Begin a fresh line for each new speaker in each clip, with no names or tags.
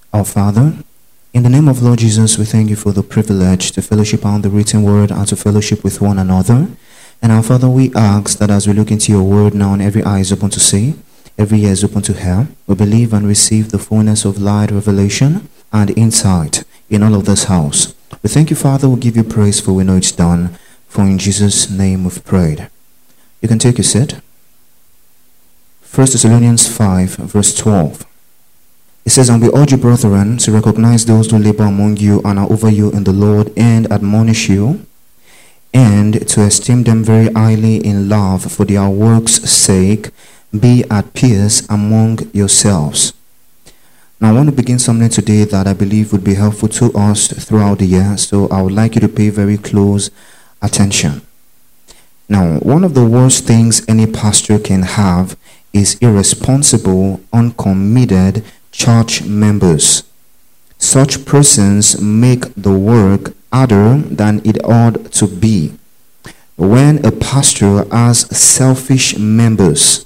Our Father, in the name of Lord Jesus, we thank you for the privilege to fellowship on the written word and to fellowship with one another. And our Father, we ask that as we look into your word now and every eye is open to see, every ear is open to hear, we believe and receive the fullness of light, revelation, and insight in all of this house. We thank you, Father. We give you praise for we know it's done. For in Jesus' name we've prayed. You can take your seat. 1 Thessalonians 5, verse 12. It says, "And we urge you, brethren, to recognize those who labor among you and are over you in the Lord and admonish you, and to esteem them very highly in love for their works' sake. Be at peace among yourselves." Now, I want to begin something today that I believe would be helpful to us throughout the year, so I would like you to pay very close attention. Now, one of the worst things any pastor can have is irresponsible, uncommitted church members. Such persons make the work harder than it ought to be. When a pastor has selfish members,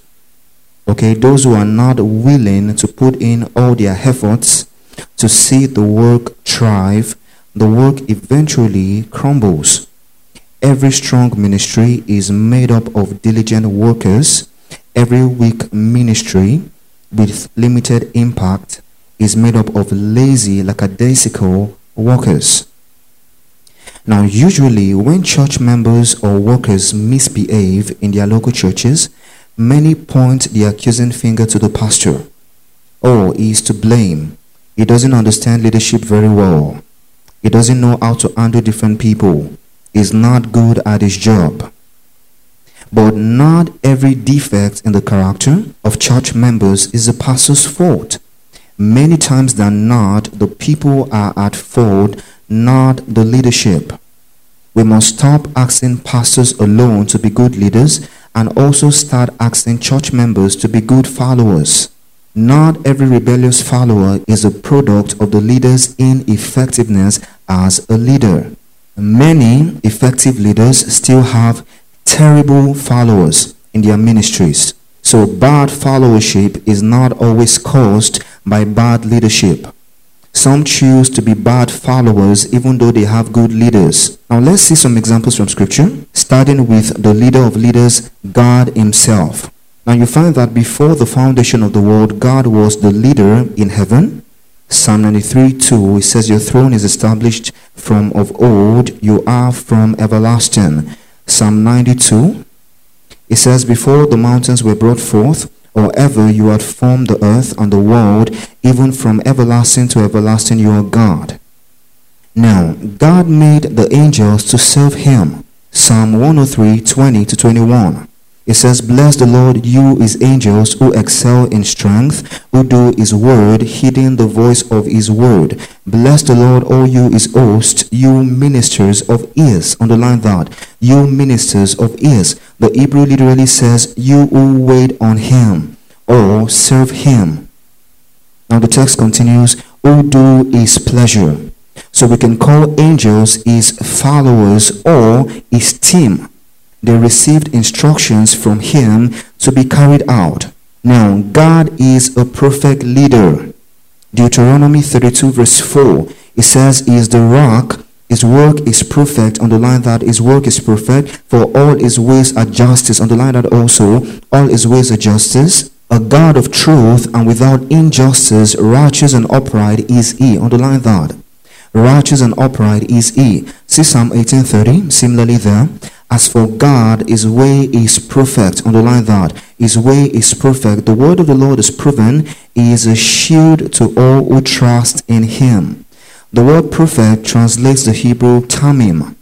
those who are not willing to put in all their efforts to see the work thrive, the work eventually crumbles. Every strong ministry is made up of diligent workers. Every weak ministry with limited impact is made up of lazy, lackadaisical workers. Now, usually when church members or workers misbehave in their local churches, many point the accusing finger to the pastor. Oh, he is to blame. He doesn't understand leadership very well. He doesn't know how to handle different people. He's not good at his job. But not every defect in the character of church members is the pastor's fault. Many times than not, the people are at fault, not the leadership. We must stop asking pastors alone to be good leaders and also start asking church members to be good followers. Not every rebellious follower is a product of the leader's ineffectiveness as a leader. Many effective leaders still have terrible followers in their ministries. So bad followership is not always caused by bad leadership. Some choose to be bad followers even though they have good leaders. Now let's see some examples from scripture, starting with the leader of leaders, God himself. Now you find that before the foundation of the world, God was the leader in heaven. Psalm 93:2, it says, "Your throne is established from of old, you are from everlasting." Psalm 92, it says, "Before the mountains were brought forth, or ever you had formed the earth and the world, even from everlasting to everlasting you are God." Now, God made the angels to serve him. Psalm 103:20-21. It says, "Bless the Lord, you his angels, who excel in strength, who do his word, heeding the voice of his word. Bless the Lord, all you his hosts, you ministers of his." Underline that. You ministers of his. The Hebrew literally says, "You who wait on him," or serve him. Now the text continues, "Who do his pleasure." So we can call angels his followers or his team. They received instructions from him to be carried out. Now, God is a perfect leader. Deuteronomy 32 verse 4, it says, "He is the rock, his work is perfect." Underline that, his work is perfect, for all his ways are justice. Underline that also, all his ways are justice. A God of truth and without injustice, righteous and upright is he. Underline that. Righteous and upright is he. See Psalm 18:30, similarly there. "As for God, his way is perfect." Underline that. His way is perfect. The word of the Lord is proven. He is a shield to all who trust in him. The word perfect translates the Hebrew tamim,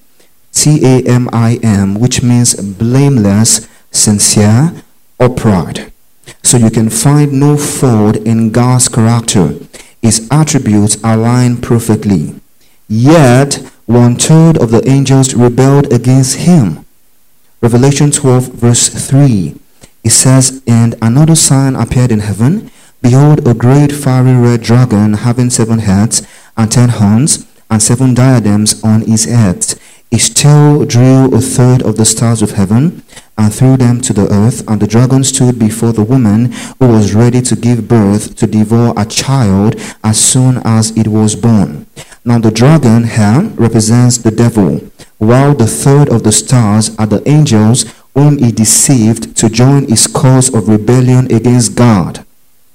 T-A-M-I-M, which means blameless, sincere, upright. So you can find no fault in God's character. His attributes align perfectly. Yet, 1/3 of the angels rebelled against him. Revelation 12 verse 3, it says, "And another sign appeared in heaven. Behold, a great fiery red dragon having 7 heads and 10 horns and 7 diadems on his heads. His tail drew 1/3 of the stars of heaven and threw them to the earth. And the dragon stood before the woman who was ready to give birth to devour a child as soon as it was born. Now the dragon here represents the devil, while the third of the stars are the angels whom he deceived to join his cause of rebellion against God.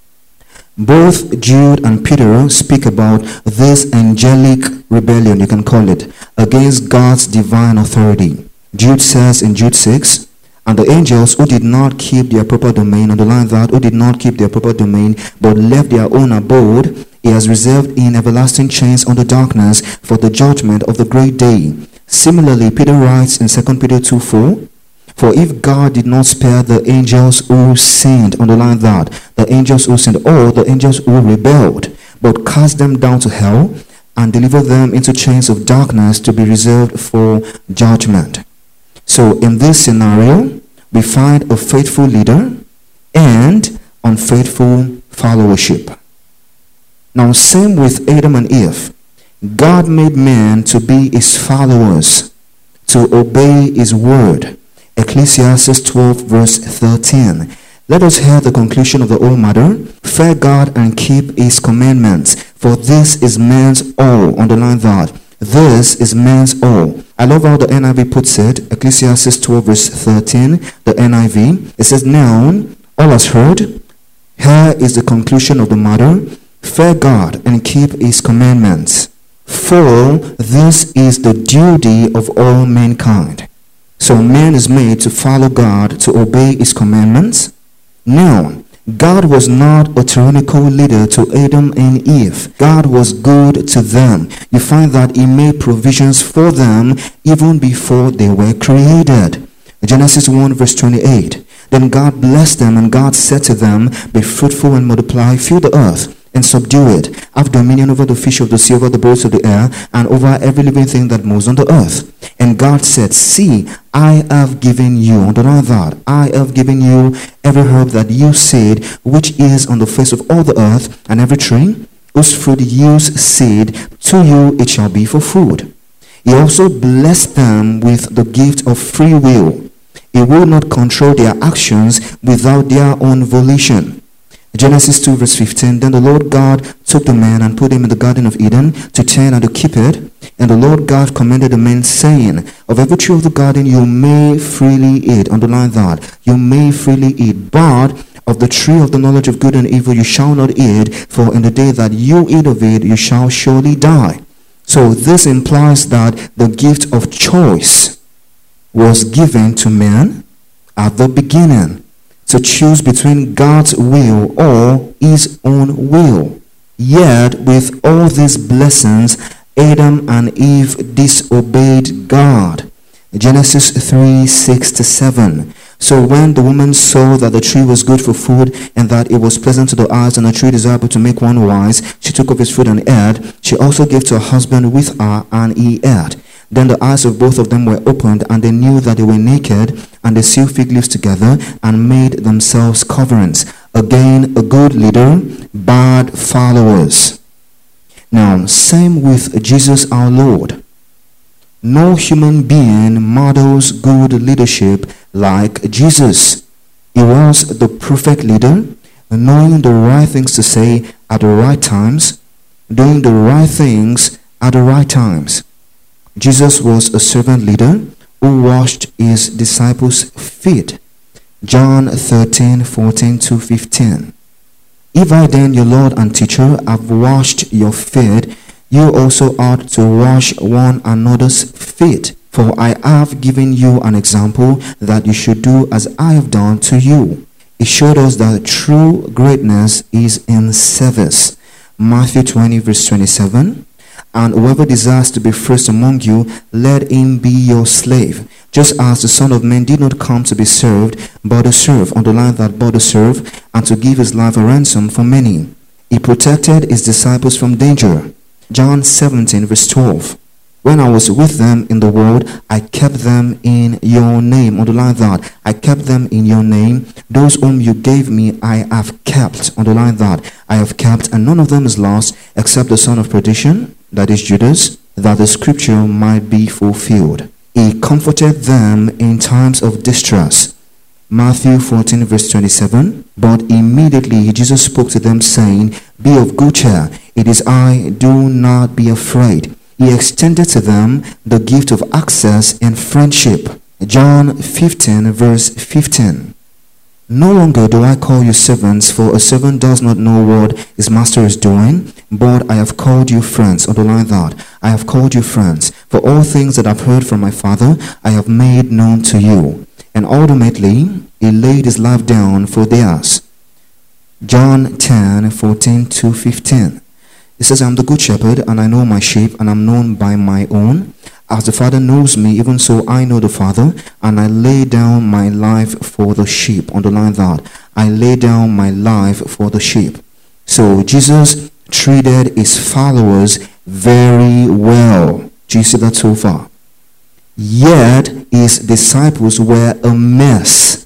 Both Jude and Peter speak about this angelic rebellion, you can call it, against God's divine authority. Jude says in Jude 6, and the angels who did not keep their proper domain, underline that, who did not keep their proper domain, but left their own abode, he has reserved in everlasting chains under darkness for the judgment of the great day. Similarly, Peter writes in 2 Peter 2:4, for if God did not spare the angels who sinned, underline that, the angels who sinned, or the angels who rebelled, but cast them down to hell and delivered them into chains of darkness to be reserved for judgment. So in this scenario, we find a faithful leader and unfaithful followership. Now, same with Adam and Eve. God made man to be his followers, to obey his word. Ecclesiastes 12 verse 13. Let us hear the conclusion of the whole matter. Fear God and keep his commandments, for this is man's all. Underline that. This is man's all. I love how the NIV puts it. Ecclesiastes 12 verse 13, the NIV. It says, now, all has heard. Here is the conclusion of the matter. Fear God and keep his commandments, for this is the duty of all mankind. So man is made to follow God, to obey his commandments. Now, God was not a tyrannical leader to Adam and Eve. God was good to them. You find that he made provisions for them even before they were created. Genesis 1 verse 28. Then God blessed them, and God said to them, be fruitful and multiply, fill the earth and subdue it. Have dominion over the fish of the sea, over the birds of the air, and over every living thing that moves on the earth. And God said, see, I have given you, underline that, I have given you every herb that you seed, which is on the face of all the earth, and every tree whose fruit yields seed, to you it shall be for food. He also blessed them with the gift of free will. He will not control their actions without their own volition. Genesis 2 verse 15, then the Lord God took the man and put him in the Garden of Eden to tend and to keep it. And the Lord God commanded the man, saying, of every tree of the garden you may freely eat. Underline that. You may freely eat. But of the tree of the knowledge of good and evil you shall not eat, for in the day that you eat of it you shall surely die. So this implies that the gift of choice was given to man at the beginning, to choose between God's will or his own will. Yet with all these blessings, Adam and Eve disobeyed God. Genesis 3, 6-7. So when the woman saw that the tree was good for food, and that it was pleasant to the eyes, and a tree desirable to make one wise, she took of its fruit and ate. She also gave to her husband with her, and he ate. Then the eyes of both of them were opened, and they knew that they were naked, and they sewed fig leaves together and made themselves coverings. Again, a good leader, bad followers. Now, same with Jesus our Lord. No human being models good leadership like Jesus. He was the perfect leader, knowing the right things to say at the right times, doing the right things at the right times. Jesus was a servant leader who washed his disciples' feet. John 13, 14-15. If I then, your Lord and teacher, have washed your feet, you also ought to wash one another's feet. For I have given you an example that you should do as I have done to you. He showed us that true greatness is in service. Matthew 20 verse 27. And whoever desires to be first among you, let him be your slave. Just as the Son of Man did not come to be served, but to serve, underline that, but to serve, and to give his life a ransom for many. He protected his disciples from danger. John 17 verse 12. When I was with them in the world, I kept them in your name. Underline that. I kept them in your name. Those whom you gave me, I have kept. Underline that. I have kept, and none of them is lost, except the son of perdition, that is Judas, that the scripture might be fulfilled. He comforted them in times of distress. Matthew 14 verse 27. But immediately Jesus spoke to them, saying, Be of good cheer, it is I, do not be afraid. He extended to them the gift of access and friendship. John 15 verse 15. No longer do I call you servants, for a servant does not know what his master is doing, but I have called you friends. Underline that. I have called you friends. For all things that I've heard from my Father, I have made known to you. And ultimately, he laid his life down for theirs. John 10, 14 to 15. It says, I am the good shepherd, and I know my sheep, and I am known by my own. As the Father knows me, even so I know the Father, and I lay down my life for the sheep. Underline that. I lay down my life for the sheep. So Jesus treated his followers very well. Do you see that so far? Yet his disciples were a mess,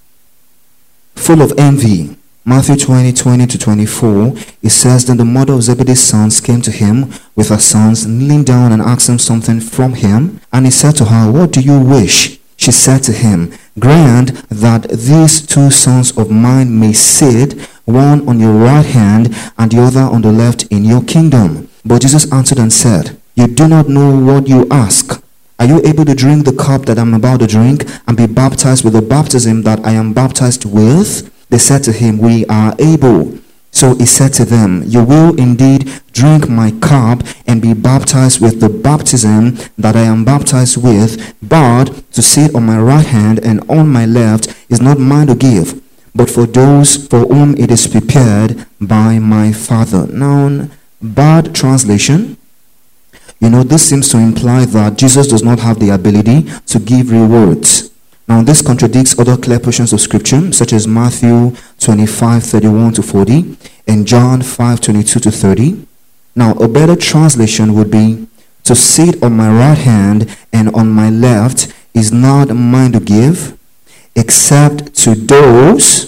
full of envy. Matthew 20 to 24, it says, Then the mother of Zebedee's sons came to him with her sons, kneeling down and asked him something from him. And he said to her, What do you wish? She said to him, Grant that these two sons of mine may sit, one on your right hand and the other on the left in your kingdom. But Jesus answered and said, You do not know what you ask. Are you able to drink the cup that I am about to drink and be baptized with the baptism that I am baptized with? They said to him, We are able. So he said to them, You will indeed drink my cup and be baptized with the baptism that I am baptized with, but to sit on my right hand and on my left is not mine to give, but for those for whom it is prepared by my Father. Now, bad translation. This seems to imply that Jesus does not have the ability to give rewards. Now, this contradicts other clear portions of Scripture, such as Matthew 25, 31 to 40, and John 5, 22 to 30. Now, a better translation would be, To sit on my right hand and on my left is not mine to give, except to those,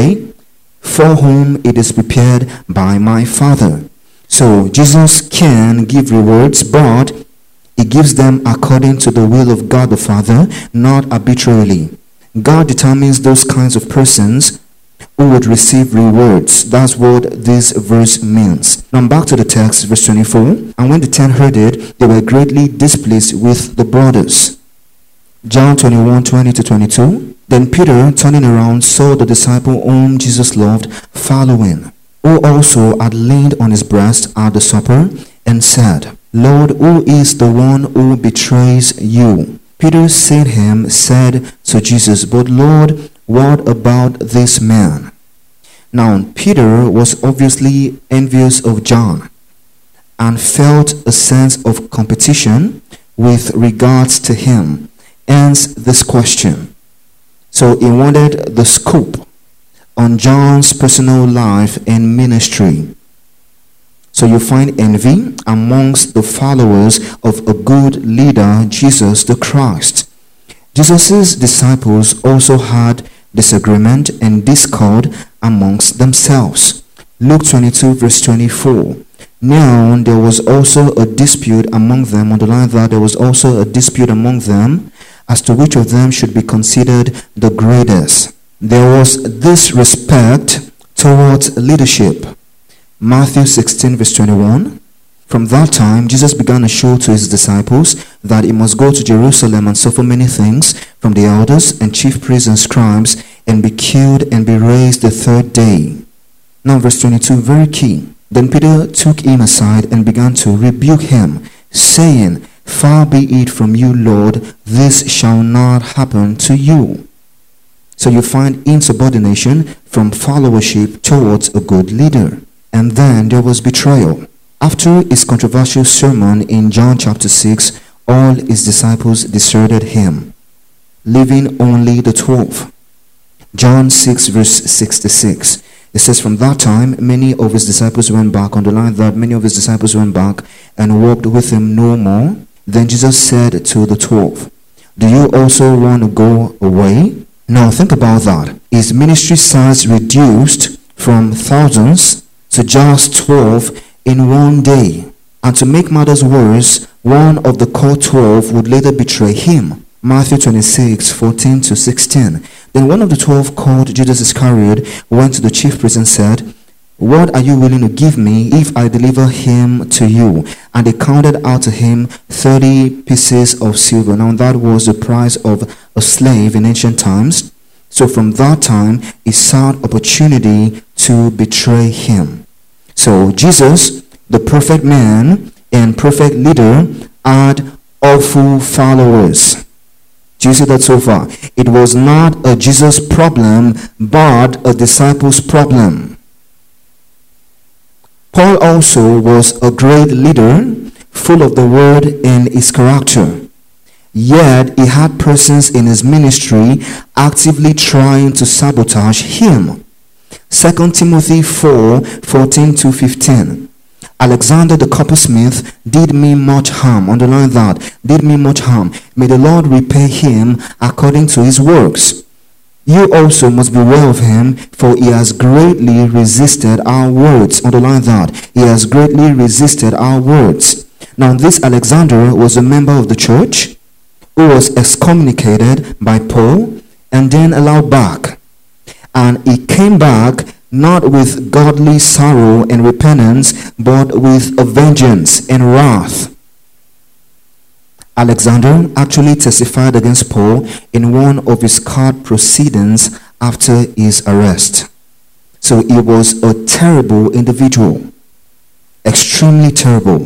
for whom it is prepared by my Father. So, Jesus can give rewards, but he gives them according to the will of God the Father, not arbitrarily. God determines those kinds of persons who would receive rewards. That's what this verse means. Now back to the text, verse 24. And when the 10 heard it, they were greatly displeased with the brothers. John 21, 20 to 22. Then Peter, turning around, saw the disciple whom Jesus loved following, who also had leaned on his breast at the supper, and said, Lord, who is the one who betrays you? Peter seeing him said to Jesus, But Lord, what about this man? Now Peter was obviously envious of John and felt a sense of competition with regards to him, hence this question. So he wanted the scoop on John's personal life and ministry. So you find envy amongst the followers of a good leader, Jesus the Christ. Jesus' disciples also had disagreement and discord amongst themselves. Luke 22 verse 24. Now there was also a dispute among them. Underline that, there was also a dispute among them as to which of them should be considered the greatest. There was disrespect towards leadership. Matthew 16 verse 21. From that time, Jesus began to show to his disciples that he must go to Jerusalem and suffer many things from the elders and chief priests and scribes, and be killed and be raised the third day. Now verse 22, very key. Then Peter took him aside and began to rebuke him, saying, Far be it from you, Lord, this shall not happen to you. So you find insubordination from followership towards a good leader. And then there was betrayal. After his controversial sermon in John chapter 6, all his disciples deserted him, leaving only the 12. John 6 verse 66. It says, From that time, many of his disciples went back. Underline that, many of his disciples went back and walked with him no more. Then Jesus said to the 12, Do you also want to go away? Now think about that. His ministry size reduced from thousands to just 12 in one day. And to make matters worse, one of the core 12 would later betray him. Matthew 26, 14 to 16. Then one of the 12, called Judas Iscariot, went to the chief priest and said, "What are you willing to give me if I deliver him to you?" And they counted out to him 30 pieces of silver. Now that was the price of a slave in ancient times. So from that time, he sought opportunity to betray him. So Jesus, the perfect man and perfect leader, had awful followers. Do you see that so far? It was not a Jesus problem, but a disciples problem. Paul also was a great leader, full of the word in his character. Yet he had persons in his ministry actively trying to sabotage him. 2 Timothy 4:14-15. Alexander the coppersmith did me much harm. Underline that. Did me much harm. May the Lord repay him according to his works. You also must beware of him, for he has greatly resisted our words. Underline that. He has greatly resisted our words. Now this Alexander was a member of the church who was excommunicated by Paul and then allowed back. And he came back not with godly sorrow and repentance, but with a vengeance and wrath. Alexander actually testified against Paul in one of his court proceedings after his arrest. So he was a terrible individual, extremely terrible.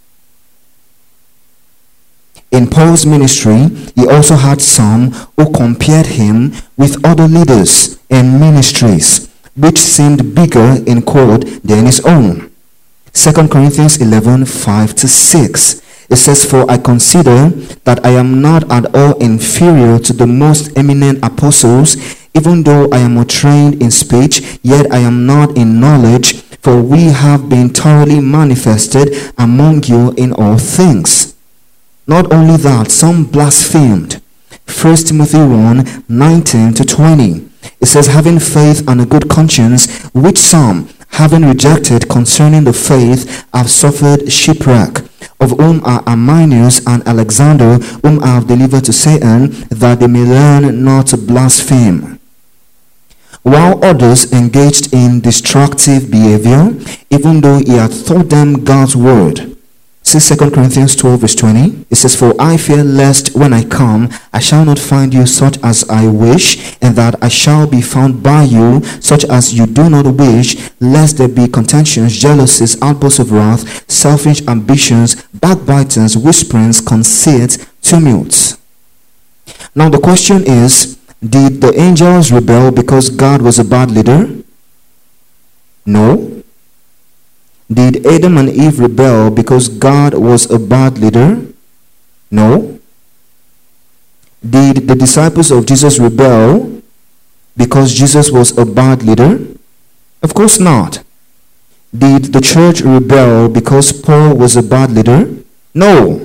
In Paul's ministry, he also had some who compared him with other leaders and ministries, which seemed bigger in quote than his own. 2 Corinthians 11:5-6. It says, "For I consider that I am not at all inferior to the most eminent apostles, even though I am more trained in speech, yet I am not in knowledge, for we have been thoroughly manifested among you in all things." Not only that, some blasphemed. 1 Timothy 1:19-20. It says, "Having faith and a good conscience, which some, having rejected concerning the faith, have suffered shipwreck, of whom are Arminius and Alexander, whom I have delivered to Satan, that they may learn not to blaspheme." While others engaged in destructive behavior, even though he had taught them God's word. See 2 Corinthians 12:20. It says, "For I fear lest when I come, I shall not find you such as I wish, and that I shall be found by you such as you do not wish, lest there be contentions, jealousies, outbursts of wrath, selfish ambitions, backbitings, whisperings, conceits, tumults." Now the question is, did the angels rebel because God was a bad leader? No. Did Adam and Eve rebel because God was a bad leader? No. Did the disciples of Jesus rebel because Jesus was a bad leader? Of course not. Did the church rebel because Paul was a bad leader? No.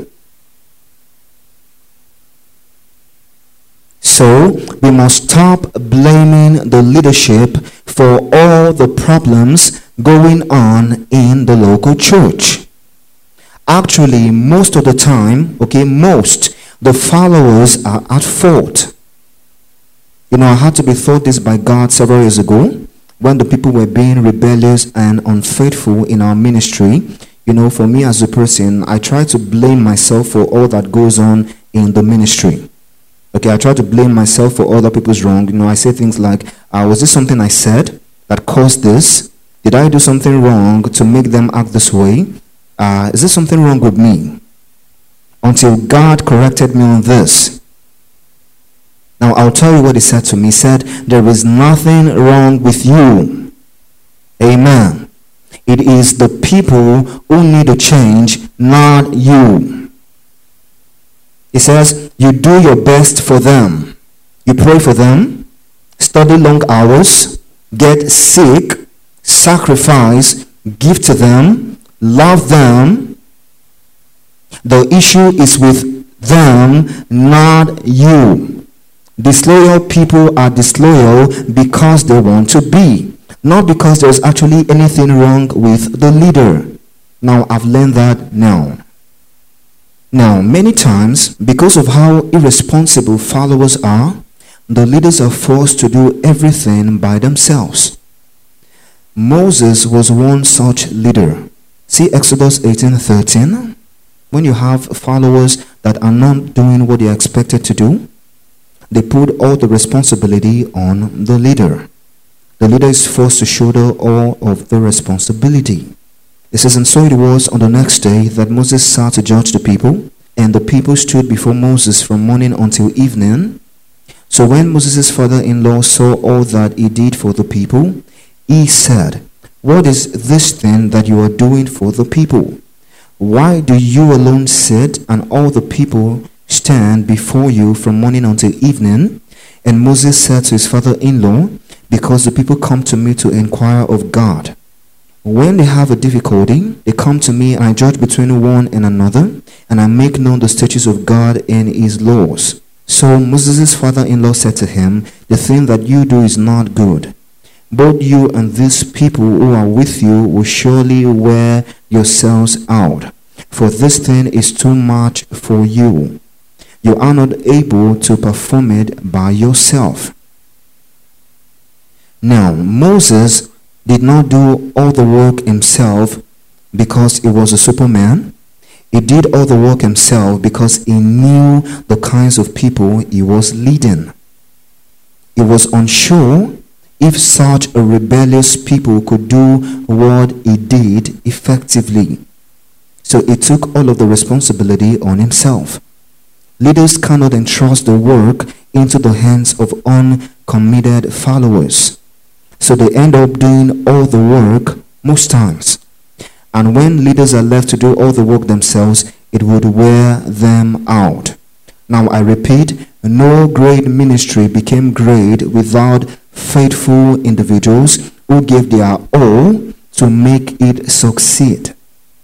So we must stop blaming the leadership for all the problems going on in the local church. Actually, most of the time, the followers are at fault. You know, I had to be taught this by God several years ago when the people were being rebellious and unfaithful in our ministry. You know, for me as a person, I try to blame myself for all that goes on in the ministry. I try to blame myself for other people's wrong. You know, I say things like, was this something I said that caused this? Did I do something wrong to make them act this way? Is there something wrong with me? Until God corrected me on this. Now, I'll tell you what he said to me. He said, "There is nothing wrong with you." Amen. It is the people who need to change, not you. He says, you do your best for them. You pray for them, study long hours, get sick, sacrifice, give to them, love them. The issue is with them, not you. Disloyal people are disloyal because they want to be, not because there's actually anything wrong with the leader. Now, I've learned that now. Now, many times, because of how irresponsible followers are, the leaders are forced to do everything by themselves. Moses was one such leader. See Exodus 18:13. When you have followers that are not doing what they are expected to do, they put all the responsibility on the leader. The leader is forced to shoulder all of the responsibility. It says, and so it was on the next day that Moses sat to judge the people, and the people stood before Moses from morning until evening. So when Moses' father-in-law saw all that he did for the people, he said, what is this thing that you are doing for the people? Why do you alone sit and all the people stand before you from morning until evening? And Moses said to his father-in-law, because the people come to me to inquire of God. When they have a difficulty, they come to me, and I judge between one and another, and I make known the statutes of God and his laws. So Moses' father-in-law said to him, the thing that you do is not good. Both you and these people who are with you will surely wear yourselves out, for this thing is too much for you. You are not able to perform it by yourself. Now, Moses did not do all the work himself because he was a superman. He did all the work himself because he knew the kinds of people he was leading. He was unsure if such a rebellious people could do what he did effectively. So he took all of the responsibility on himself. Leaders cannot entrust the work into the hands of uncommitted followers. So they end up doing all the work most times. And when leaders are left to do all the work themselves, it would wear them out. Now I repeat, no great ministry became great without faithful individuals who gave their all to make it succeed.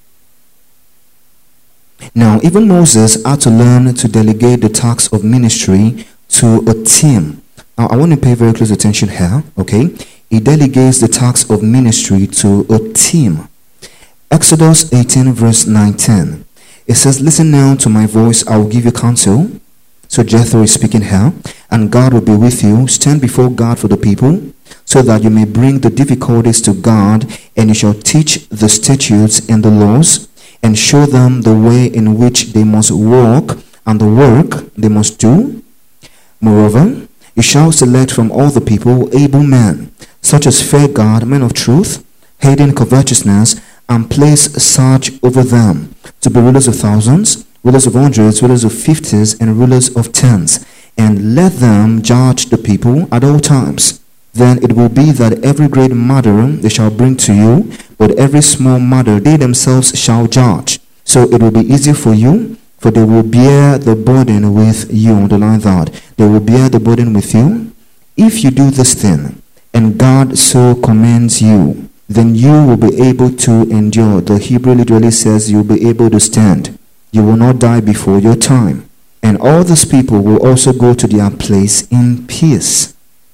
Now, even Moses had to learn to delegate the task of ministry to a team. Now, I want to pay very close attention here, okay? He delegates the task of ministry to a team. Exodus 18 verse 19. It says, listen now to my voice, I will give you counsel. So Jethro is speaking here, and God will be with you. Stand before God for the people, so that you may bring the difficulties to God, and you shall teach the statutes and the laws, and show them the way in which they must walk, and the work they must do. Moreover, you shall select from all the people able men, such as fear God, men of truth, hating covetousness, and place such over them to be rulers of thousands, rulers of hundreds, rulers of fifties, and rulers of tens, and let them judge the people at all times. Then it will be that every great matter they shall bring to you, but every small matter they themselves shall judge. So it will be easy for you, for they will bear the burden with you. Underline that. They will bear the burden with you. If you do this thing, and God so commands you, then you will be able to endure. The Hebrew literally says you will be able to stand. You will not die before your time. And all these people will also go to their place in peace.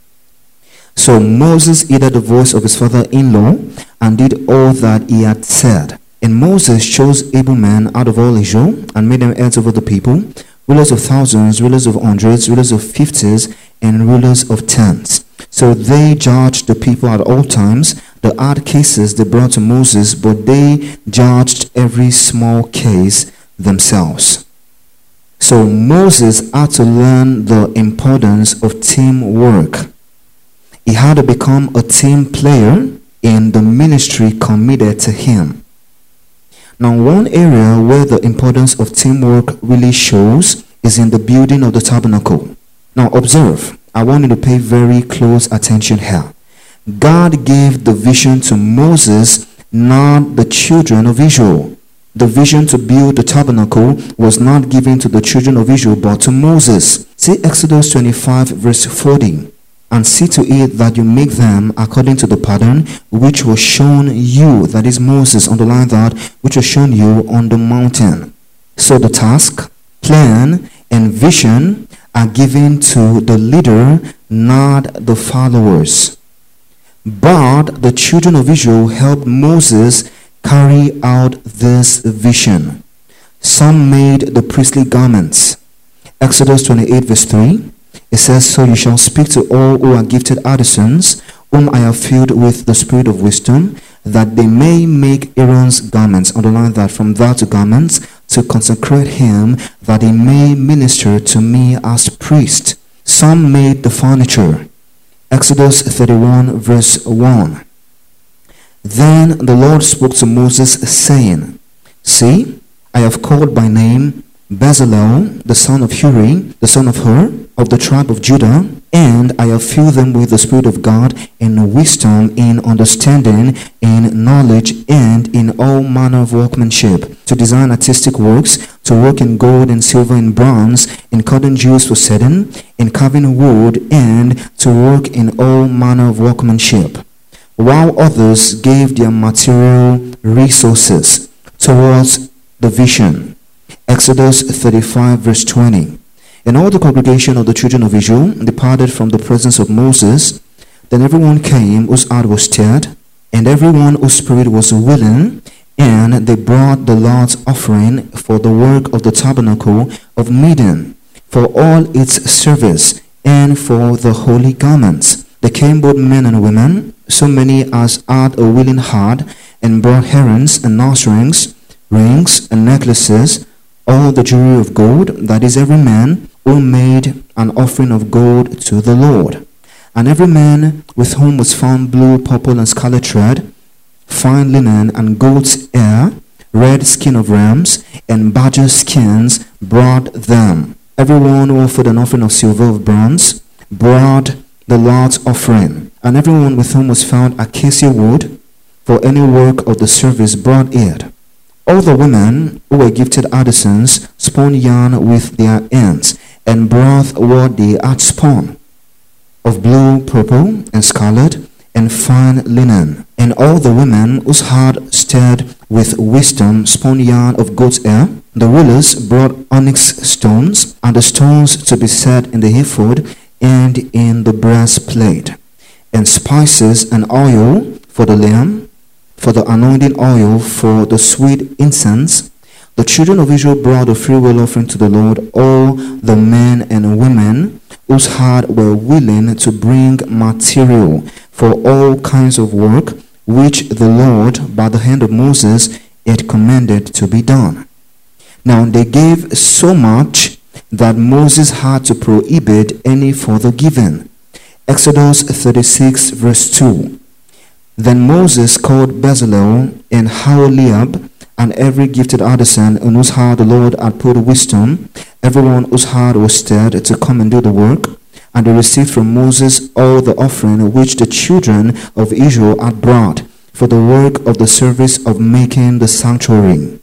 So Moses heeded the voice of his father-in-law and did all that he had said. And Moses chose able men out of all Israel and made them heads over the people, rulers of thousands, rulers of hundreds, rulers of fifties, and rulers of tens. So they judged the people at all times. The hard cases they brought to Moses, but they judged every small case themselves. So Moses had to learn the importance of teamwork. He had to become a team player in the ministry committed to him. Now, one area where the importance of teamwork really shows is in the building of the tabernacle. Now, observe. I want you to pay very close attention here. God gave the vision to Moses, not the children of Israel. The vision to build the tabernacle was not given to the children of Israel, but to Moses. See Exodus 25 verse 40. And see to it that you make them according to the pattern which was shown you, that is Moses, underline that, which was shown you on the mountain. So the task, plan, and vision are given to the leader, not the followers. But the children of Israel helped Moses carry out this vision. Some made the priestly garments. Exodus 28 verse 3. It says, "So you shall speak to all who are gifted artisans, whom I have filled with the spirit of wisdom, that they may make Aaron's garments," underline that, "from that to garments, to consecrate him, that he may minister to me as priest." Some made the furniture. Exodus 31 verse 1. Then the Lord spoke to Moses, saying, "See, I have called by name Bezalel, the son of Uri, the son of Hur, of the tribe of Judah, and I have filled them with the Spirit of God in wisdom, in understanding, in knowledge, and in all manner of workmanship, to design artistic works, to work in gold and silver and bronze, in cutting jewels for setting, in carving wood, and to work in all manner of workmanship, while others gave their material resources towards the vision." Exodus 35 verse 20. "And all the congregation of the children of Israel departed from the presence of Moses. Then everyone came whose heart was stirred, and everyone whose spirit was willing, and they brought the Lord's offering for the work of the tabernacle of meeting, for all its service, and for the holy garments. They came both men and women, so many as had a willing heart, and brought herons and nose rings and necklaces, all the jewelry of gold, that is, every man who made an offering of gold to the Lord. And every man with whom was found blue, purple, and scarlet thread, fine linen, and goat's hair, red skin of rams, and badger skins, brought them. Everyone who offered an offering of silver, of bronze, brought the Lord's offering. And everyone with whom was found acacia wood, for any work of the service, brought it. All the women who were gifted artisans spun yarn with their hands, and brought what they had spun, of blue, purple, and scarlet, and fine linen. And all the women whose heart stirred with wisdom spun yarn of goat's hair. The rulers brought onyx stones, and the stones to be set in the ephod and in the breastplate, and spices and oil for the lamb, for the anointing oil, for the sweet incense. The children of Israel brought a freewill offering to the Lord, all the men and women whose heart were willing to bring material for all kinds of work, which the Lord, by the hand of Moses, had commanded to be done. Now they gave so much that Moses had to prohibit any further giving. Exodus 36 verse 2. Then Moses called Bezalel and Aholiab, and every gifted artisan in whose heart the Lord had put wisdom, everyone whose heart was stirred, to come and do the work. And they received from Moses all the offering which the children of Israel had brought for the work of the service of making the sanctuary.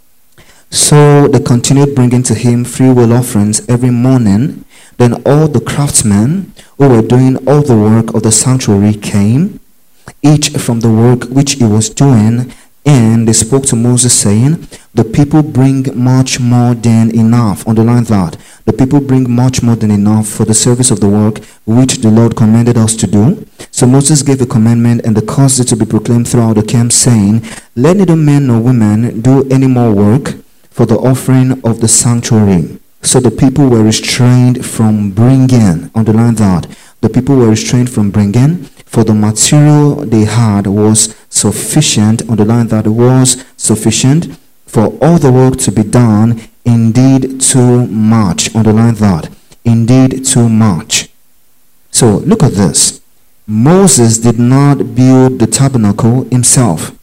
So they continued bringing to him freewill offerings every morning. Then all the craftsmen who were doing all the work of the sanctuary came, each from the work which he was doing, and they spoke to Moses, saying, "The people bring much more than enough." Underline that. The people bring much more than enough for the service of the work which the Lord commanded us to do. So Moses gave a commandment, and caused it to be proclaimed throughout the camp, saying, "Let neither men nor women do any more work for the offering of the sanctuary." So the people were restrained from bringing. Underline that. The people were restrained from bringing, for the material they had was sufficient. Underline that, was sufficient for all the work to be done, indeed too much. Underline that, indeed too much. So look at this. Moses did not build the tabernacle himself.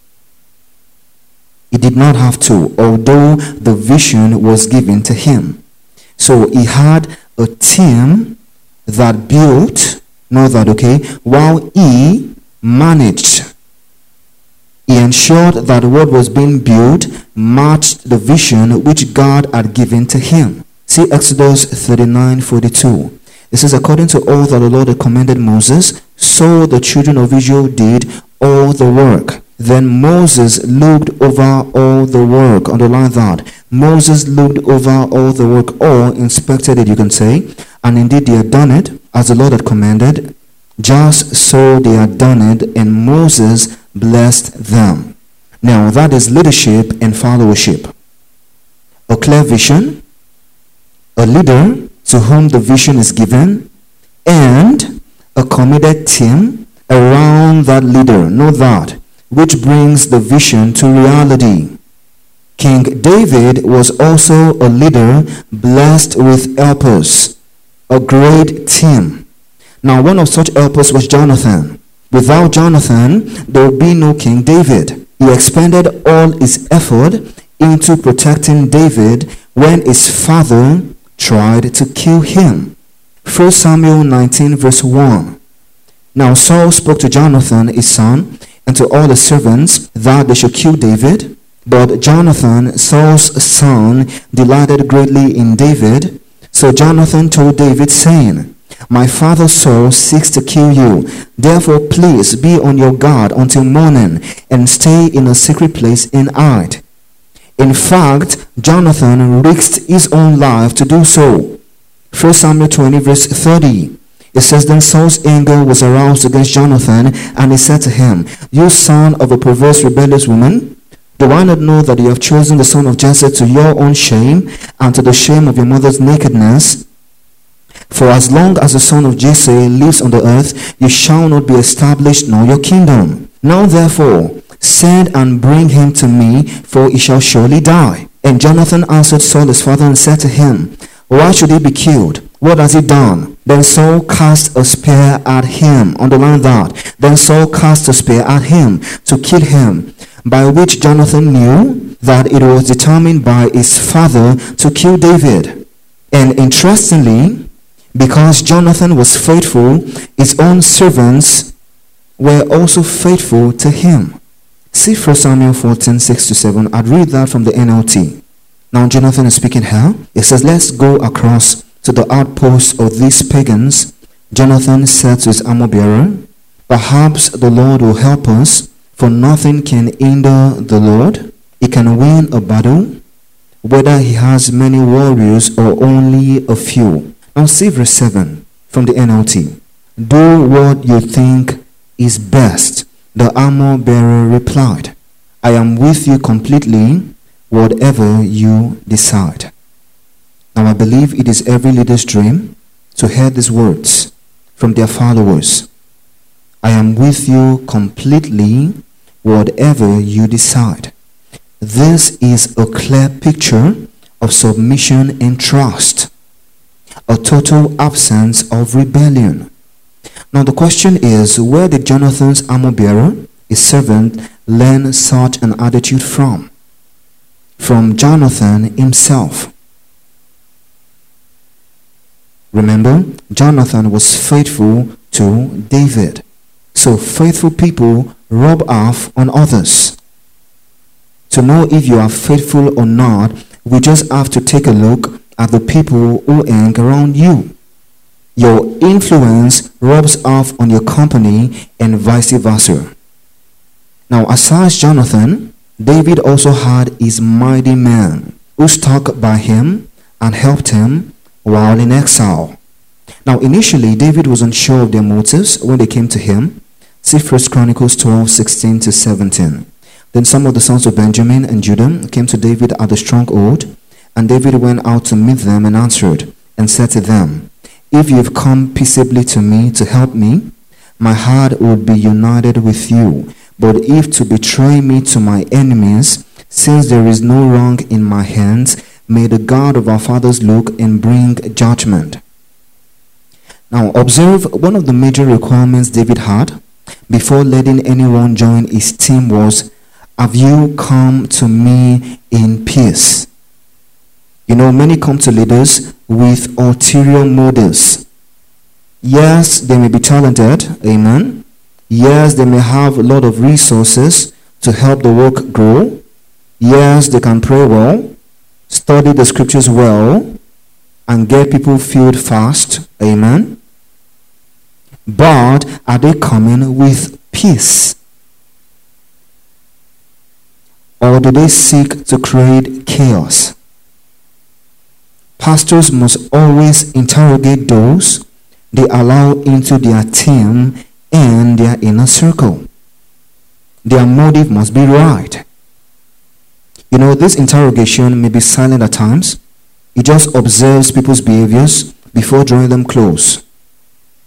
He did not have to, although the vision was given to him. So he had a team that built, know that, okay, while he managed. He ensured that what was being built matched the vision which God had given to him. See Exodus 39:42. It says, "According to all that the Lord had commanded Moses, so the children of Israel did all the work. Then Moses looked over all the work." Underline that. Moses looked over all the work, or inspected it, you can say. And indeed they had done it as the Lord had commanded. Just so they had done it, and Moses blessed them. Now that is leadership and followership. A clear vision, a leader to whom the vision is given, and a committed team around that leader. Know that, which brings the vision to reality. King David was also a leader blessed with helpers, a great team. Now, one of such helpers was Jonathan. Without Jonathan, there would be no King David. He expended all his effort into protecting David when his father tried to kill him. 1 Samuel 19 verse 1. Now Saul spoke to Jonathan his son and to all the servants that they should kill David. But Jonathan, Saul's son, delighted greatly in David. So Jonathan told David, saying, My father Saul seeks to kill you. Therefore please be on your guard until morning, and stay in a secret place and hide. In fact, Jonathan risked his own life to do so. 1 Samuel 20 verse 30. It says, Then Saul's anger was aroused against Jonathan, and he said to him, You son of a perverse rebellious woman, do I not know that you have chosen the son of Jesse to your own shame, and to the shame of your mother's nakedness? For as long as the son of Jesse lives on the earth, you shall not be established, nor your kingdom. Now therefore, send and bring him to me, for he shall surely die. And Jonathan answered Saul his father and said to him, Why should he be killed? What has he done? Then Saul cast a spear at him. Underline that. Then Saul cast a spear at him to kill him, by which Jonathan knew that it was determined by his father to kill David. And interestingly, because Jonathan was faithful, his own servants were also faithful to him. See 1 Samuel 14, 6-7. I'd read that from the NLT. Now Jonathan is speaking here. It says, Let's go across to the outposts of these pagans. Jonathan said to his armor-bearer, Perhaps the Lord will help us, for nothing can hinder the Lord. He can win a battle, whether he has many warriors or only a few. Now see verse 7 from the NLT. Do what you think is best. The armor-bearer replied, I am with you completely, whatever you decide. Now I believe it is every leader's dream to hear these words from their followers. I am with you completely, whatever you decide. This is a clear picture of submission and trust, a total absence of rebellion. Now the question is, where did Jonathan's armor-bearer, his servant, learn such an attitude from? From Jonathan himself. Remember, Jonathan was faithful to David. So faithful people rub off on others. To know if you are faithful or not, we just have to take a look at the people who hang around you. Your influence rubs off on your company and vice versa. Now, aside Jonathan, David also had his mighty men who stuck by him and helped him while in exile. Now, initially, David was unsure of their motives when they came to him. See 1 Chronicles 12, 16-17. Then some of the sons of Benjamin and Judah came to David at the stronghold, and David went out to meet them and answered and said to them, If you have come peaceably to me to help me, my heart will be united with you. But if to betray me to my enemies, since there is no wrong in my hands, may the God of our fathers look and bring judgment. Now observe, one of the major requirements David had before letting anyone join his team was, have you come to me in peace? You know, many come to leaders with ulterior motives. Yes, they may be talented, amen. Yes, they may have a lot of resources to help the work grow. Yes, they can pray well, study the scriptures well, and get people filled fast, amen. But are they coming with peace? Or do they seek to create chaos? Pastors must always interrogate those they allow into their team and their inner circle. Their motive must be right. You know, this interrogation may be silent at times. It just observes people's behaviors before drawing them close.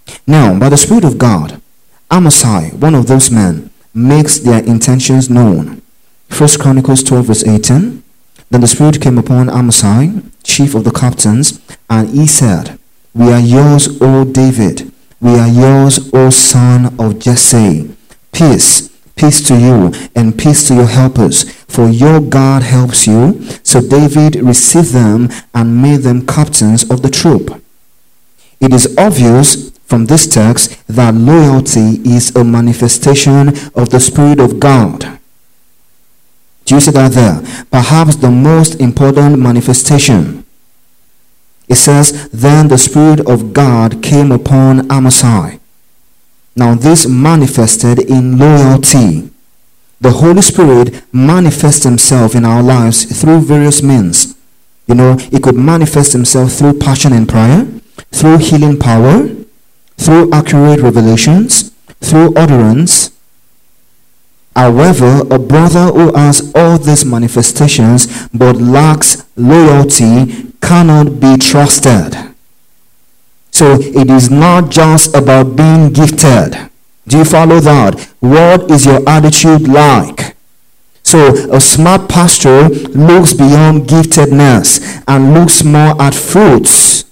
Now, by the Spirit of God, Amasai, one of those men, makes their intentions known. 1 Chronicles 12 verse 18. Then the Spirit came upon Amasai, chief of the captains, and he said, We are yours, O David. We are yours, O son of Jesse. Peace, peace to you, and peace to your helpers, for your God helps you. So David received them and made them captains of the troop. It is obvious from this text that loyalty is a manifestation of the Spirit of God. Do you see that there? Perhaps the most important manifestation. It says, Then the Spirit of God came upon Amasai. Now this manifested in loyalty. The Holy Spirit manifests himself in our lives through various means. It could manifest himself through passion and prayer, through healing power, through accurate revelations, through utterance. However, a brother who has all these manifestations but lacks loyalty cannot be trusted. So it is not just about being gifted. Do you follow that? What is your attitude like? So a smart pastor looks beyond giftedness and looks more at fruits.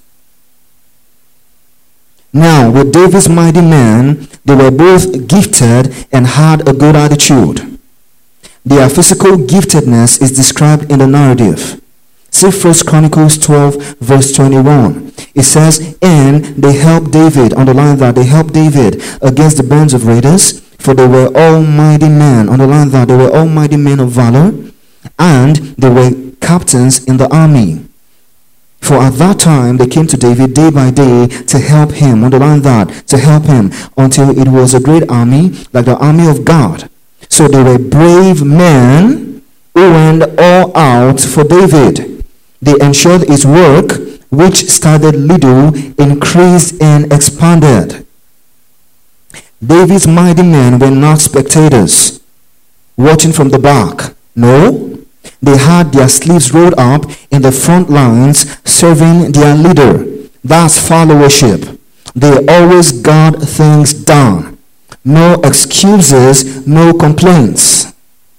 Now, with David's mighty men, they were both gifted and had a good attitude. Their physical giftedness is described in the narrative. See 1 Chronicles 12 verse 21. It says, And they helped David, underline that, they helped David against the bands of raiders, for they were all mighty men, underline that, they were all mighty men of valor, and they were captains in the army. For at that time they came to David day by day to help him, underline that, to help him, until it was a great army, like the army of God. So they were brave men who went all out for David. They ensured his work, which started little, increased and expanded. David's mighty men were not spectators, watching from the back. No. They had their sleeves rolled up in the front lines, serving their leader. That's followership. They always got things done. No excuses, no complaints.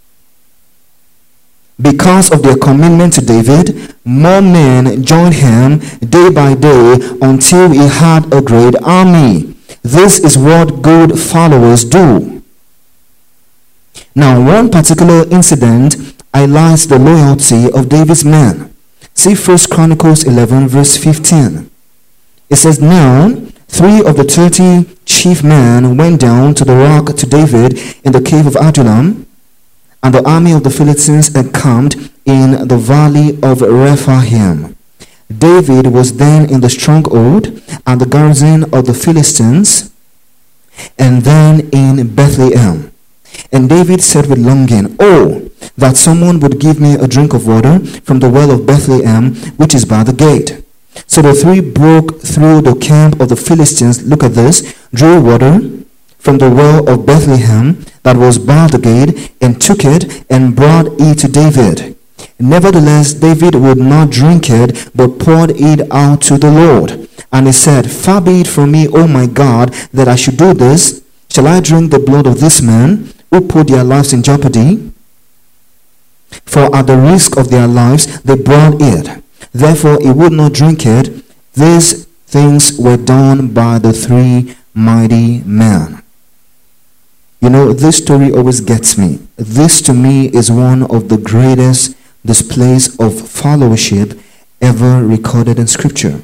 Because of their commitment to David, more men joined him day by day until he had a great army. This is what good followers do. Now, one particular incident highlights the loyalty of David's men. See 1 Chronicles 11 verse 15. It says, Now 3 of the 30 chief men went down to the rock to David in the cave of Adullam, and the army of the Philistines encamped in the valley of Rephaim. David was then in the stronghold and the garrison of the Philistines, and then in Bethlehem. And David said with longing, Oh, that someone would give me a drink of water from the well of Bethlehem, which is by the gate. So the 3 broke through the camp of the Philistines, look at this, drew water from the well of Bethlehem that was by the gate, and took it and brought it to David. Nevertheless, David would not drink it, but poured it out to the Lord. And he said, Far be it from me, O my God, that I should do this. Shall I drink the blood of this men who put their lives in jeopardy? For at the risk of their lives they brought it. Therefore he would not drink it. These things were done by the 3 mighty men. This story always gets me. This to me is one of the greatest displays of followership ever recorded in Scripture.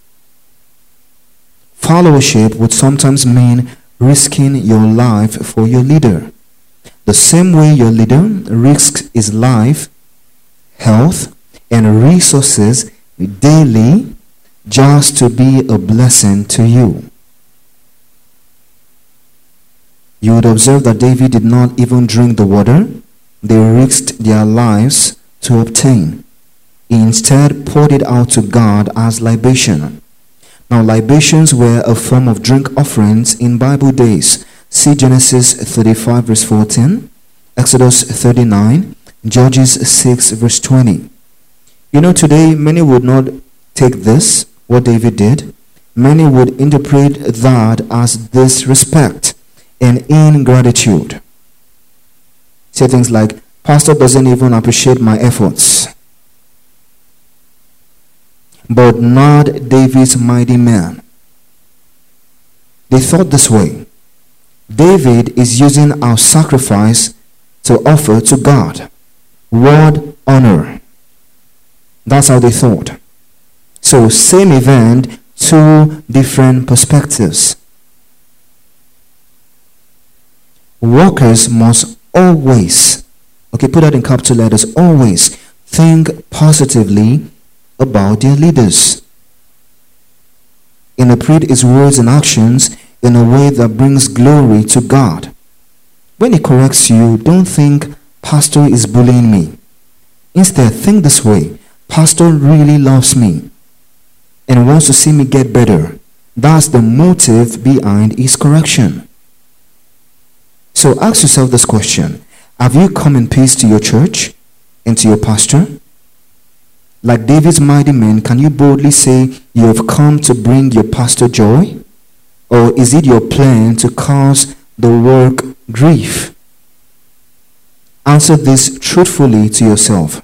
Followership would sometimes mean risking your life for your leader. The same way your leader risks his life, health, and resources daily just to be a blessing to you. You would observe that David did not even drink the water they risked their lives to obtain. He instead poured it out to God as libation. Now, libations were a form of drink offerings in Bible days. See Genesis 35 verse 14, Exodus 39, Judges 6 verse 20. Today many would not take this, what David did, Many would interpret that as disrespect and ingratitude. Say things like, "Pastor doesn't even appreciate my efforts." But not David's mighty man. They thought this way: David is using our sacrifice to offer to God. What honor! That's how they thought. So, same event, two different perspectives. Workers must always, okay, put that in capital letters, always think positively about their leaders. Interpret his words and actions in a way that brings glory to God. When he corrects you, don't think, "Pastor is bullying me." Instead, think this way: "Pastor really loves me and wants to see me get better." That's the motive behind his correction. So ask yourself this question: have you come in peace to your church and to your pastor? Like David's mighty men, can you boldly say you have come to bring your pastor joy? Or is it your plan to cause the work grief? Answer this truthfully to yourself.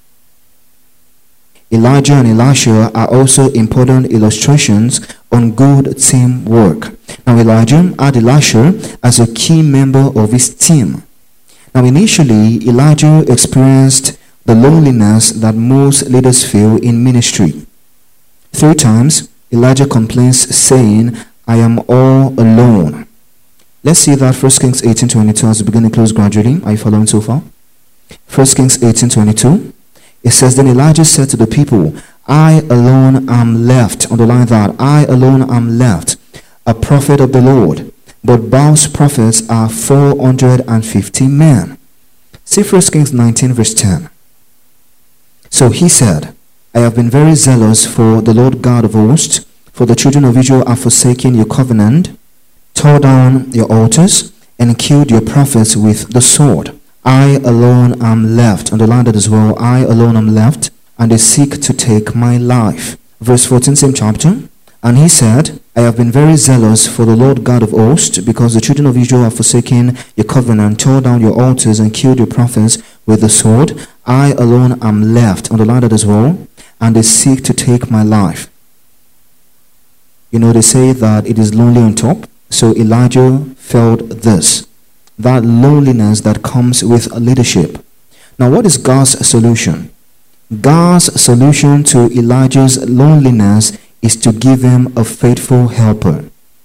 Elijah and Elisha are also important illustrations on good teamwork. Now, Elijah had Elisha as a key member of his team. Now, initially, Elijah experienced the loneliness that most leaders feel in ministry. 3 times, Elijah complains, saying, "I am all alone." Let's see that 1 Kings 18:22 as we begin and close gradually. Are you following so far? 1 Kings 18:22. It says, "Then Elijah said to the people, I alone am left," underline that, "I alone am left, a prophet of the Lord, but Baal's prophets are 450 men." See 1 Kings 19 verse 10. So he said, "I have been very zealous for the Lord God of hosts, for the children of Israel have forsaken your covenant, tore down your altars, and killed your prophets with the sword. I alone am left," underline that as well, "I alone am left, and they seek to take my life." Verse 14, same chapter. "And he said, I have been very zealous for the Lord God of hosts, because the children of Israel have forsaken your covenant, tore down your altars, and killed your prophets with the sword. I alone am left," underline that as well, "and they seek to take my life." You know, they say that it is lonely on top. So Elijah felt this, that loneliness that comes with leadership. Now, what is God's solution? God's solution to Elijah's loneliness is to give him a faithful helper.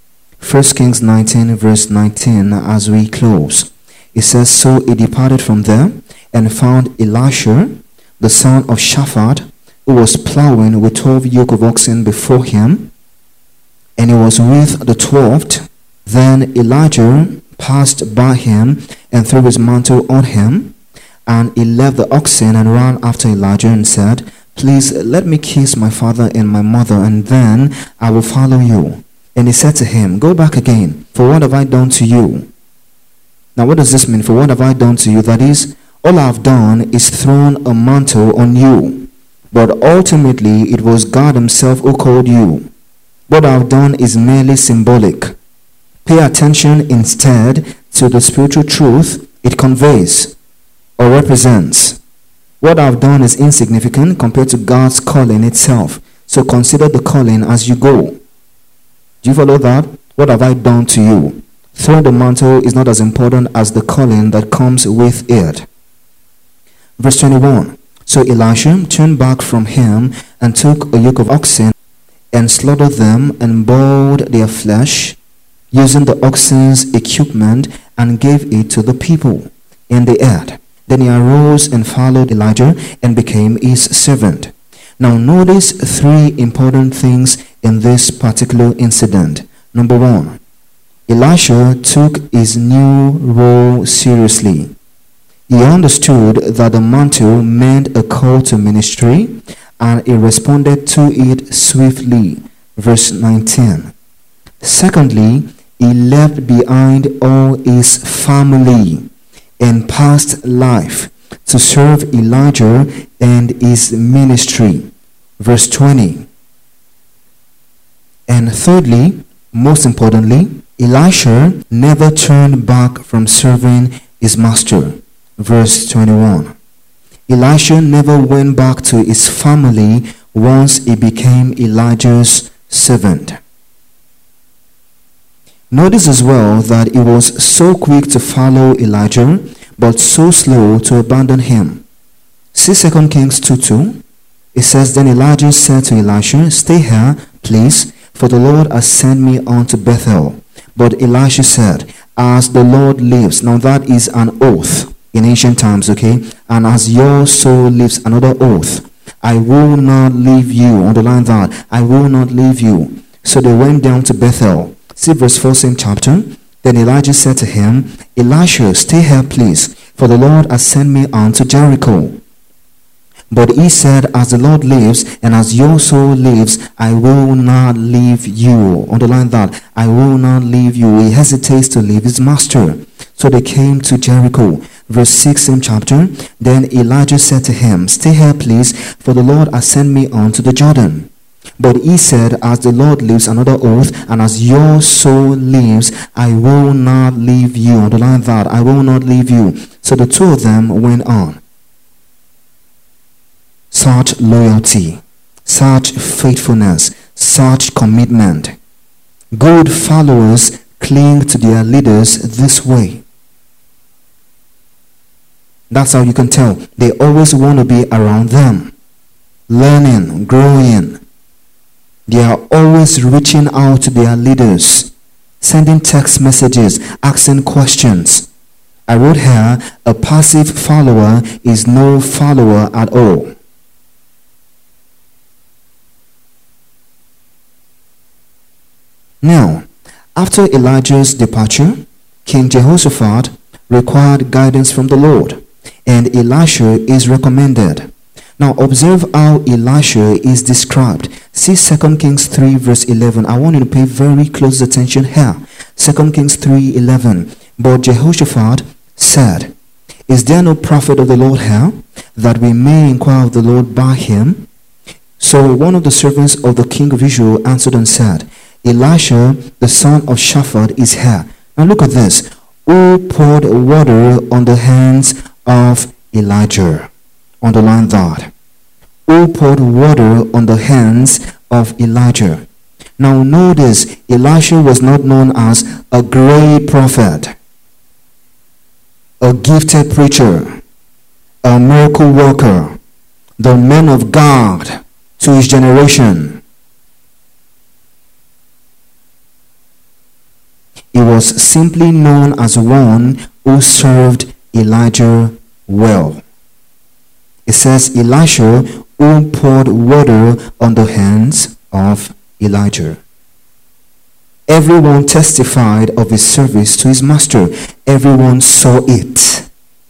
1 Kings 19 verse 19 as we close. It says, "So he departed from there and found Elisha, the son of Shaphat, who was plowing with 12 yoke of oxen before him, and he was with the 12th. Then Elijah passed by him and threw his mantle on him, and he left the oxen and ran after Elijah and said, 'Please let me kiss my father and my mother, and then I will follow you.' And he said to him, 'Go back again, for what have I done to you?'" Now, what does this mean? For what have I done to you? That is, all I have done is thrown a mantle on you. But ultimately, it was God himself who called you. What I have done is merely symbolic. Pay attention instead to the spiritual truth it conveys or represents. What I've done is insignificant compared to God's calling itself. So consider the calling as you go. Do you follow that? What have I done to you? Throwing the mantle is not as important as the calling that comes with it. Verse 21. "So Elisha turned back from him and took a yoke of oxen and slaughtered them and boiled their flesh, using the oxen's equipment, and gave it to the people, and they ate. Then he arose and followed Elijah and became his servant." Now notice 3 important things in this particular incident. Number 1, Elisha took his new role seriously. He understood that the mantle meant a call to ministry, and he responded to it swiftly. Verse 19. Secondly, he left behind all his family and past life to serve Elijah and his ministry. Verse 20. And thirdly, most importantly, Elisha never turned back from serving his master. Verse 21. Elisha never went back to his family once he became Elijah's servant. Notice as well that he was so quick to follow Elijah, but so slow to abandon him. See 2 Kings 2:2. It says, Then Elijah said to Elisha, Stay here, please, for the Lord has sent me on to Bethel. But Elisha said, As the Lord lives. Now that is an oath in ancient times, okay? And as your soul lives, another oath. I will not leave you. Underline that. I will not leave you. So they went down to Bethel. See verse 4, same chapter. Then Elijah said to him, Elisha, stay here, please, for the Lord has sent me on to Jericho. But he said, As the Lord lives, and as your soul lives, I will not leave you. Underline that. I will not leave you. He hesitates to leave his master. So they came to Jericho. Verse 6, same chapter. Then Elijah said to him, Stay here, please, for the Lord has sent me on to the Jordan. But he said, As the Lord lives, another oath, and as your soul lives, I will not leave you. Underline that. I will not leave you. So the two of them went on. Such loyalty, such faithfulness, such commitment. Good followers cling to their leaders this way. That's how you can tell. They always want to be around them, learning, growing. They are always reaching out to their leaders, sending text messages, asking questions. I wrote here, a passive follower is no follower at all. Now, after Elijah's departure, King Jehoshaphat required guidance from the Lord, and Elisha is recommended. Now, observe how Elisha is described. See 2 Kings 3 verse 11. I want you to pay very close attention here. 2 Kings 3:11. But Jehoshaphat said, Is there no prophet of the Lord here, that we may inquire of the Lord by him? So one of the servants of the king of Israel answered and said, Elisha, the son of Shaphat, is here. Now look at this. Who poured water on the hands of Elijah? Underline that. Who poured water on the hands of Elijah? Now notice, Elisha was not known as a great prophet, a gifted preacher, a miracle worker, the man of God to his generation. He was simply known as one who served Elijah well. It says Elisha who poured water on the hands of Elijah. Everyone testified of his service to his master. Everyone saw it.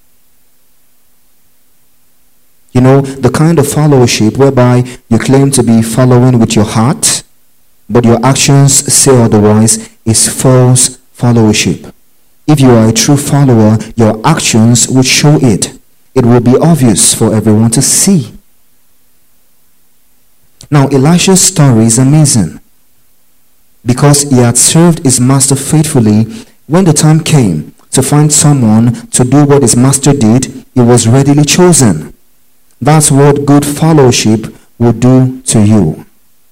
You know, the kind of followership whereby you claim to be following with your heart, but your actions say otherwise, is false followership. If you are a true follower, your actions will show it. It will be obvious for everyone to see. Now, Elisha's story is amazing. Because he had served his master faithfully, when the time came to find someone to do what his master did, he was readily chosen. That's what good fellowship will do to you.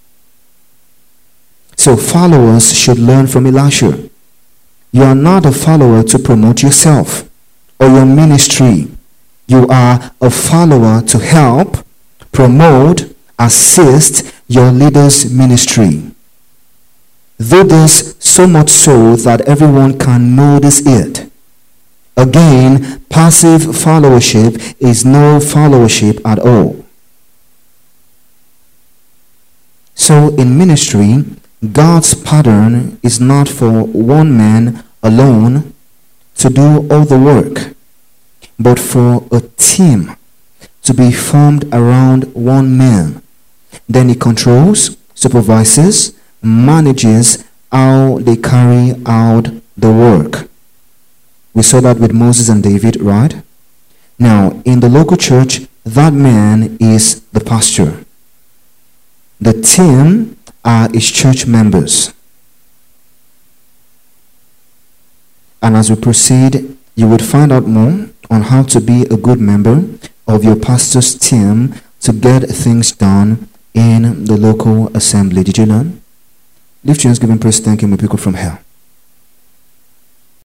So followers should learn from Elisha. You are not a follower to promote yourself or your ministry. You are a follower to help, promote, assist your leader's ministry. Do this so much so that everyone can notice it. Again, passive followership is no followership at all. So in ministry, God's pattern is not for one man alone to do all the work, but for a team to be formed around one man. Then he controls, supervises, manages how they carry out the work. We saw that with Moses and David, right? Now, in the local church, that man is the pastor. The team are his church members. And as we proceed, you would find out more on how to be a good member of your pastor's team to get things done in the local assembly. Did you learn? Lift your hands, give him praise, thank him, we pick up from here.